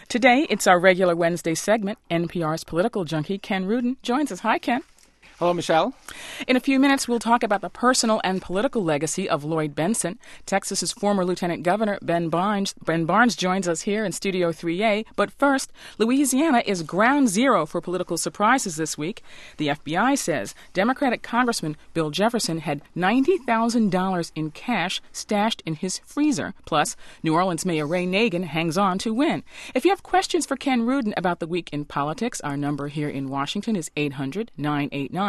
Today, it's our regular Wednesday segment. NPR's political junkie, Ken Rudin, joins us. Hi, Ken. Hello, Michelle. In a few minutes, we'll talk about the personal and political legacy of Lloyd Bentsen. Texas's former Lieutenant Governor Ben Barnes joins us here in Studio 3A. But first, Louisiana is ground zero for political surprises this week. The FBI says Democratic Congressman Bill Jefferson had $90,000 in cash stashed in his freezer. Plus, New Orleans Mayor Ray Nagin hangs on to win. If you have questions for Ken Rudin about the week in politics, our number here in Washington is 800-989-8255.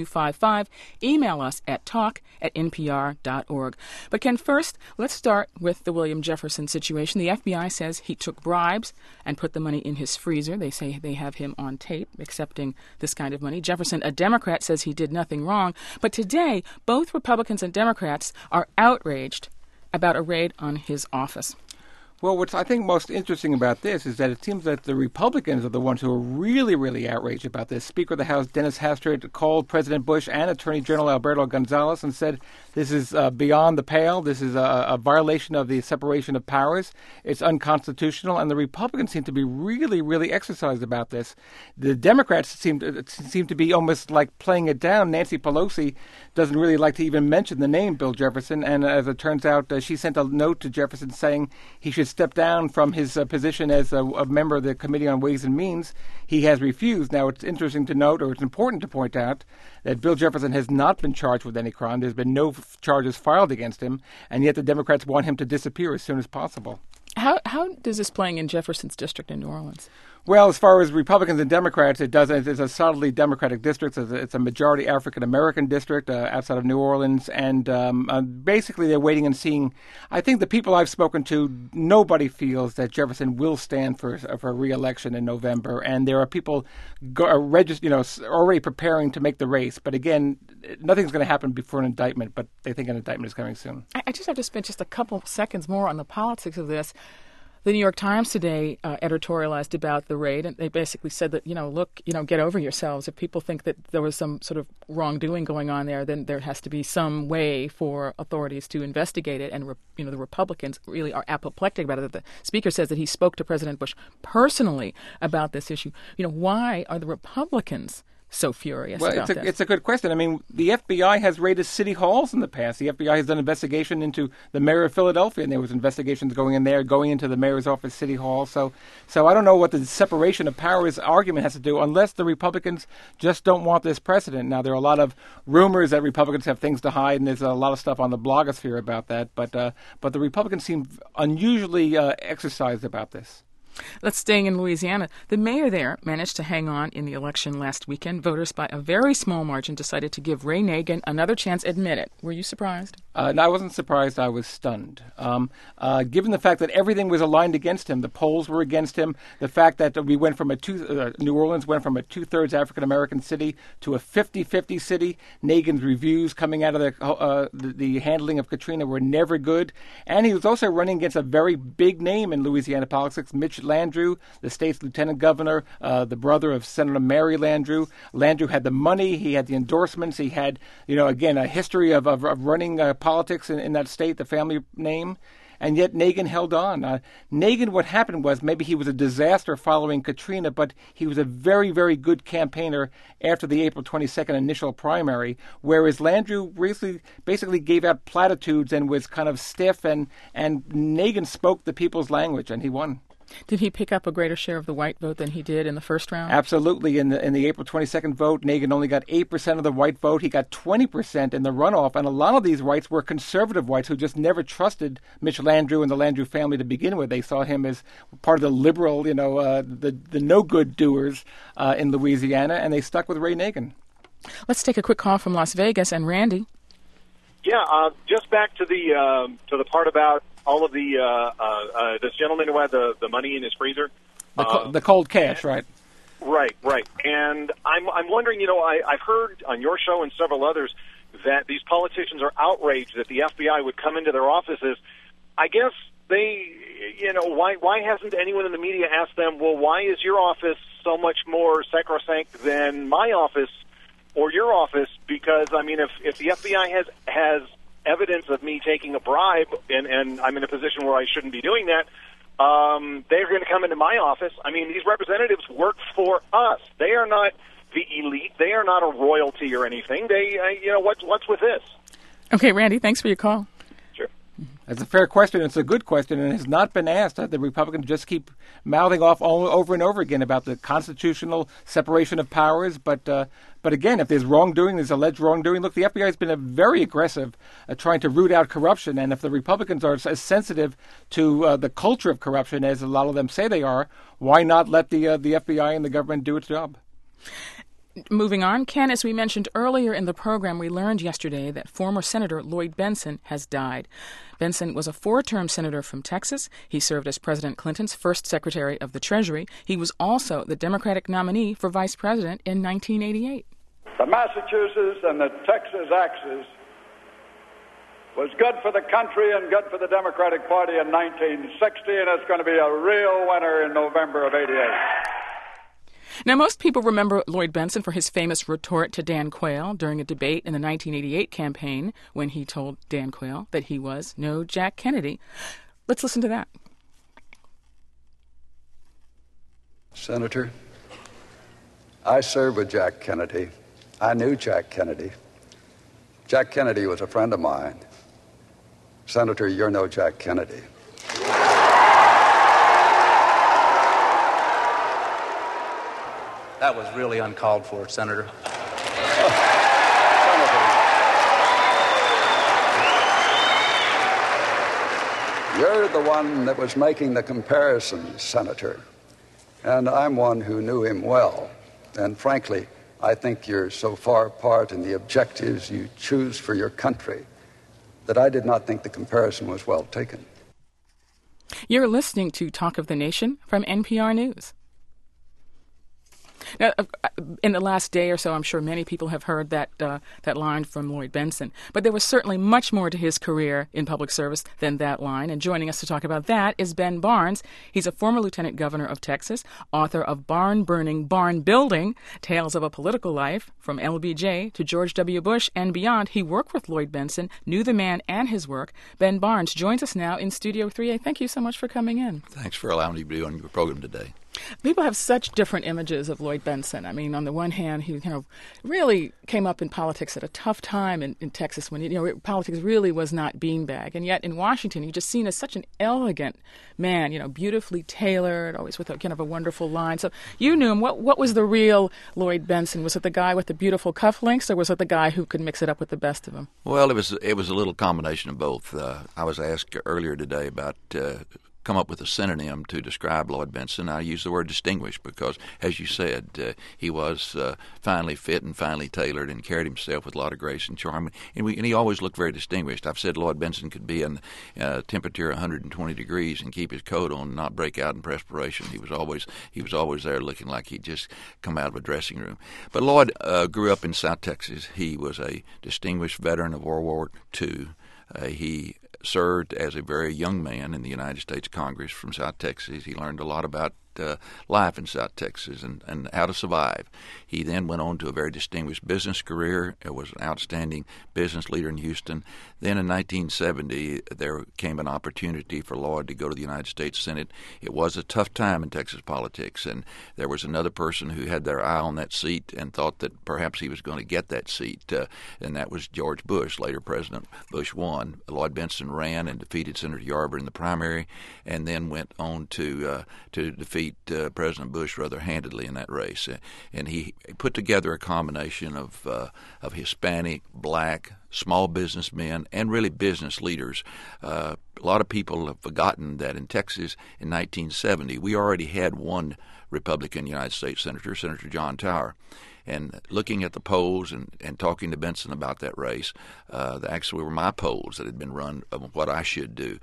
Email us at talk@npr.org. But Ken, first, let's start with the William Jefferson situation. The FBI says he took bribes and put the money in his freezer. They say they have him on tape accepting this kind of money. Jefferson, a Democrat, says he did nothing wrong. But today, both Republicans and Democrats are outraged about a raid on his office. Well, what's I think most interesting about this is that it seems that the Republicans are the ones who are really, really outraged about this. Speaker of the House Dennis Hastert called President Bush and Attorney General Alberto Gonzales and said this is beyond the pale. This is a violation of the separation of powers. It's unconstitutional, and the Republicans seem to be really, really exercised about this. The Democrats seem to be almost like playing it down. Nancy Pelosi doesn't really like to even mention the name Bill Jefferson, and as it turns out, she sent a note to Jefferson saying he should step down from his position as a member of the Committee on Ways and Means. He has refused. Now, it's interesting to note, or it's important to point out, that Bill Jefferson has not been charged with any crime. There's been no charges filed against him, and yet the Democrats want him to disappear as soon as possible. How does this playing in Jefferson's district in New Orleans? Well, as far as Republicans and Democrats, it's a solidly Democratic district. It's a majority African-American district outside of New Orleans. And basically they're waiting and seeing. I think the people I've spoken to, nobody feels that Jefferson will stand for re-election in November. And there are people already preparing to make the race. But again, nothing's going to happen before an indictment. But they think an indictment is coming soon. I just have to spend just a couple seconds more on the politics of this. The New York Times today editorialized about the raid, and they basically said that, get over yourselves. If people think that there was some sort of wrongdoing going on there, then there has to be some way for authorities to investigate it. And, the Republicans really are apoplectic about it. The Speaker says that he spoke to President Bush personally about this issue. Why are the Republicans so furious about this? It's a good question. I mean, the FBI has raided city halls in the past. The FBI has done investigation into the mayor of Philadelphia, and there was investigations going into the mayor's office, City Hall. So I don't know what the separation of powers argument has to do, unless the Republicans just don't want this precedent. Now, there are a lot of rumors that Republicans have things to hide, and there's a lot of stuff on the blogosphere about that. But the Republicans seem unusually exercised about this. Let's stay in Louisiana. The mayor there managed to hang on in the election last weekend. Voters, by a very small margin, decided to give Ray Nagin another chance. Admit it. Were you surprised? No, I wasn't surprised. I was stunned. Given the fact that everything was aligned against him, the polls were against him, the fact that we went from New Orleans went from a two-thirds African-American city to a 50-50 city. Nagin's reviews coming out of the handling of Katrina were never good. And he was also running against a very big name in Louisiana politics, Mitch Landrieu, the state's lieutenant governor, the brother of Senator Mary Landrieu. Landrieu had the money, he had the endorsements, he had, again, a history of running politics in that state, the family name. And yet Nagin held on. Nagin, what happened was maybe he was a disaster following Katrina, but he was a very, very good campaigner after the April 22nd initial primary, whereas Landrieu basically gave out platitudes and was kind of stiff, and Nagin spoke the people's language, and he won. Did he pick up a greater share of the white vote than he did in the first round? Absolutely. In the April 22nd vote, Nagin only got 8% of the white vote. He got 20% in the runoff. And a lot of these whites were conservative whites who just never trusted Mitch Landrieu and the Landrieu family to begin with. They saw him as part of the liberal, the no-good doers in Louisiana, and they stuck with Ray Nagin. Let's take a quick call from Las Vegas. And Randy? Yeah, just back to the part about all of this gentleman who had the money in his freezer. The cold cash, right? Right. And I'm wondering, I've heard on your show and several others that these politicians are outraged that the FBI would come into their offices. I guess they, why hasn't anyone in the media asked them, well, why is your office so much more sacrosanct than my office or your office? Because, I mean, if the FBI has evidence of me taking a bribe and I'm in a position where I shouldn't be doing that, they're going to come into my office. I mean, these representatives work for us. They are not the elite. They are not a royalty or anything. What's with this? Okay, Randy, thanks for your call. Sure. That's a fair question. It's a good question, and it has not been asked. The Republicans just keep mouthing off over and over again about the constitutional separation of powers. But again, if there's wrongdoing, there's alleged wrongdoing. Look, the FBI has been very aggressive at trying to root out corruption. And if the Republicans are as sensitive to the culture of corruption as a lot of them say they are, why not let the FBI and the government do its job? Moving on, Ken, as we mentioned earlier in the program, we learned yesterday that former Senator Lloyd Bentsen has died. Bentsen was a 4-term senator from Texas. He served as President Clinton's first Secretary of the Treasury. He was also the Democratic nominee for Vice President in 1988. The Massachusetts and the Texas axis was good for the country and good for the Democratic Party in 1960, and it's going to be a real winner in November of '88. Now, most people remember Lloyd Bentsen for his famous retort to Dan Quayle during a debate in the 1988 campaign when he told Dan Quayle that he was no Jack Kennedy. Let's listen to that. Senator, I served with Jack Kennedy. I knew Jack Kennedy. Jack Kennedy was a friend of mine. Senator, you're no Jack Kennedy. That was really uncalled for, Senator. Senator, you're the one that was making the comparisons, Senator. And I'm one who knew him well. And frankly, I think you're so far apart in the objectives you choose for your country that I did not think the comparison was well taken. You're listening to Talk of the Nation from NPR News. Now, in the last day or so, I'm sure many people have heard that line from Lloyd Bentsen. But there was certainly much more to his career in public service than that line. And joining us to talk about that is Ben Barnes. He's a former lieutenant governor of Texas, author of Barn Burning, Barn Building, Tales of a Political Life, from LBJ to George W. Bush and beyond. He worked with Lloyd Bentsen, knew the man and his work. Ben Barnes joins us now in Studio 3A. Thank you so much for coming in. Thanks for allowing me to be on your program today. People have such different images of Lloyd Bentsen. I mean, on the one hand, he really came up in politics at a tough time in Texas when politics really was not beanbag, and yet in Washington, he's just seen as such an elegant man, beautifully tailored, always with a kind of a wonderful line. So you knew him. What was the real Lloyd Bentsen? Was it the guy with the beautiful cufflinks, or was it the guy who could mix it up with the best of them? Well, it was a little combination of both. I was asked earlier today about come up with a synonym to describe Lloyd Bentsen. I use the word distinguished because, as you said, he was finely fit and finely tailored and carried himself with a lot of grace and charm. And he always looked very distinguished. I've said Lloyd Bentsen could be in temperature 120 degrees and keep his coat on and not break out in perspiration. He was always there looking like he'd just come out of a dressing room. But Lloyd grew up in South Texas. He was a distinguished veteran of World War II. He served as a very young man in the United States Congress from South Texas. He learned a lot about life in South Texas and how to survive. He then went on to a very distinguished business career. He was an outstanding business leader in Houston. Then in 1970, there came an opportunity for Lloyd to go to the United States Senate. It was a tough time in Texas politics, and there was another person who had their eye on that seat and thought that perhaps he was going to get that seat, and that was George Bush. Later, President Bush won. Lloyd Bentsen ran and defeated Senator Yarber in the primary, and then went on to defeat President Bush rather handedly in that race. And he put together a combination of Hispanic, black, small businessmen, and really business leaders. A lot of people have forgotten that in Texas in 1970, we already had one Republican United States Senator, Senator John Tower. And looking at the polls and talking to Bentsen about that race, actually were my polls that had been run of what I should do.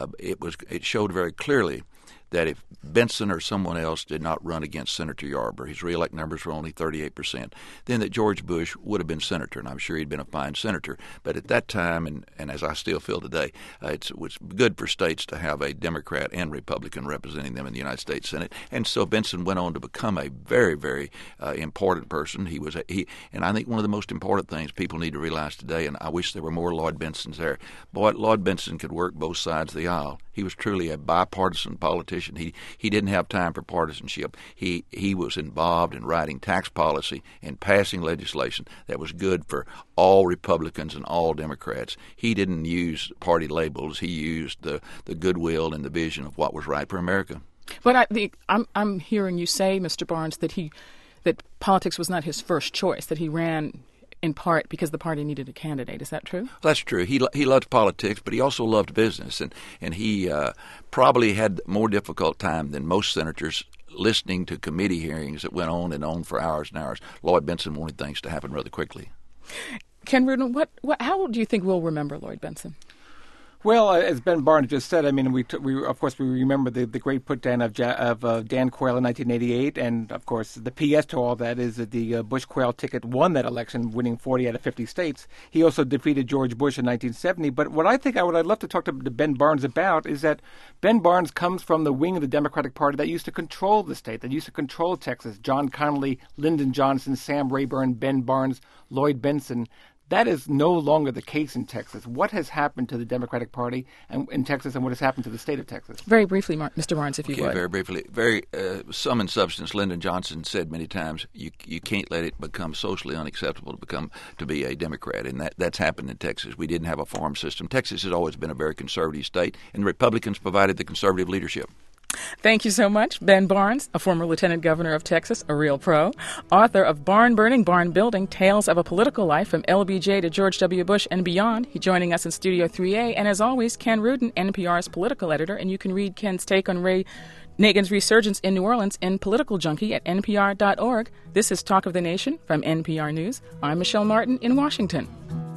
It showed very clearly that if Bentsen or someone else did not run against Senator Yarber, his reelect numbers were only 38%, then that George Bush would have been senator, and I'm sure he'd been a fine senator. But at that time, and as I still feel today, it was good for states to have a Democrat and Republican representing them in the United States Senate. And so Bentsen went on to become a very, very important person person. And I think one of the most important things people need to realize today, and I wish there were more Lloyd Bensons there. Boy, Lloyd Benson could work both sides of the aisle. He was truly a bipartisan politician. He didn't have time for partisanship. He was involved in writing tax policy and passing legislation that was good for all Republicans and all Democrats. He didn't use party labels. He used the goodwill and the vision of what was right for America. But I'm hearing you say, Mr. Barnes, that politics was not his first choice, that he ran in part because the party needed a candidate. Is that true? That's true. He loved politics, but he also loved business, and he probably had more difficult time than most senators listening to committee hearings that went on and on for hours and hours. Lloyd Benson wanted things to happen rather quickly. Ken Rudin, how do you think we'll remember Lloyd Benson? Well, as Ben Barnes just said, I mean, we of course we remember the great put down of Dan Quayle in 1988, and of course the PS to all that is that the Bush-Quayle ticket won that election, winning 40 out of 50 states. He also defeated George Bush in 1970. But what I'd love to talk to Ben Barnes about is that Ben Barnes comes from the wing of the Democratic Party that used to control the state, that used to control Texas. John Connally, Lyndon Johnson, Sam Rayburn, Ben Barnes, Lloyd Benson. That is no longer the case in Texas. What has happened to the Democratic Party in Texas, and what has happened to the state of Texas? Very briefly, Mr. Barnes, if you would. Very briefly. Sum and substance. Lyndon Johnson said many times, you can't let it become socially unacceptable to be a Democrat, and that's happened in Texas. We didn't have a farm system. Texas has always been a very conservative state, and the Republicans provided the conservative leadership. Thank you so much, Ben Barnes, a former lieutenant governor of Texas, a real pro, author of Barn Burning, Barn Building, Tales of a Political Life from LBJ to George W. Bush and Beyond. He's joining us in Studio 3A. And as always, Ken Rudin, NPR's political editor. And you can read Ken's take on Ray Nagin's resurgence in New Orleans in Political Junkie at npr.org. This is Talk of the Nation from NPR News. I'm Michelle Martin in Washington.